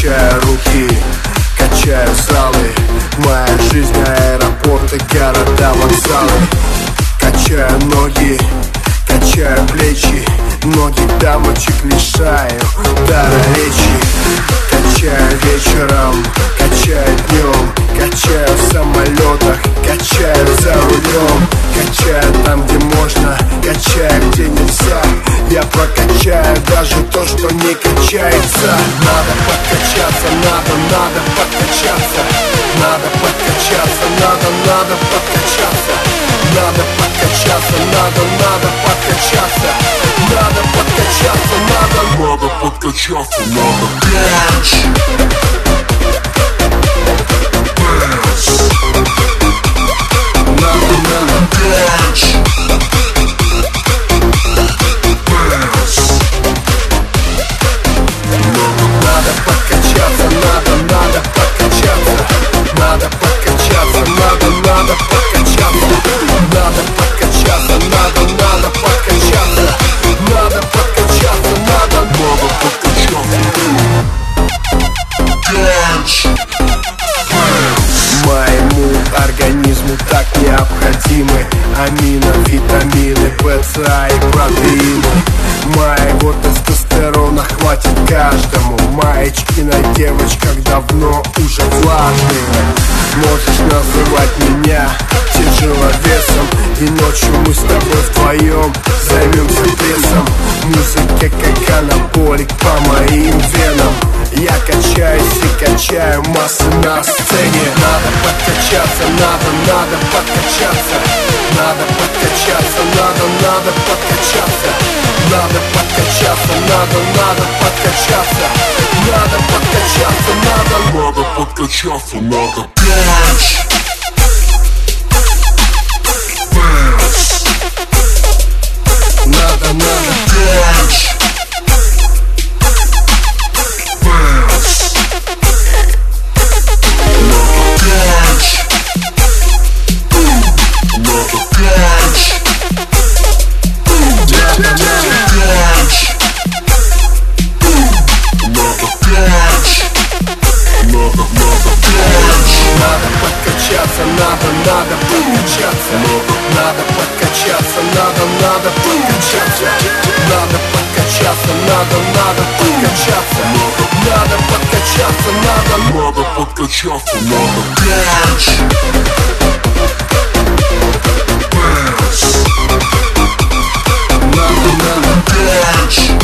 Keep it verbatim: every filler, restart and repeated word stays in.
Качаю руки, качаю залы. Моя жизнь аэропорты, города, вокзалы. Качаю ноги, качаю плечи. Ноги дамочек лишаю дара речи. Качаю вечером, качаю днем. Качаю в самолетах, качаю за рулем. Качаю там, где можно, качаю, где нельзя. Я прокачаю даже то, что не качается. Надо подкачаться, надо, надо подкачаться. Надо подкачаться, надо, надо подкачаться. Надо подкачаться, надо, надо подкачаться. Надо подкачаться, надо, надо подкачаться, надо. Dance. Надо, надо dance. Надо подкачаться, надо, надо подкачаться. Надо подкачаться, надо, надо подкачаться. Надо подкачаться, надо, надо подкачаться. Надо подкачаться, надо, надо подкачаться. Dance. Моему организму так необходимы амино, витамины, ПЦА и протеины. Моего тестостерона хватит каждому. Маечки на девочках давно уже влажные. Можешь называть меня тяжеловесом. И ночью мы с тобой вдвоем займемся прессом. Музыка как анаболик по моим венам. Я качаюсь и качаю массы на сцене. Надо подкачаться, надо, надо подкачаться. Надо подкачаться, надо, надо подкачаться. Надо подкачаться, надо, надо подкачаться. Надо подкачаться, надо, надо подкачаться, надо. Dance. Dance. Надо, надо dance. Надо, надо подкачаться. Надо подкачаться, надо, надо подкачаться. Надо подкачаться, надо, надо подкачаться. Надо подкачаться, надо, надо подкачаться, надо. Dance. Dance. Надо, надо dance.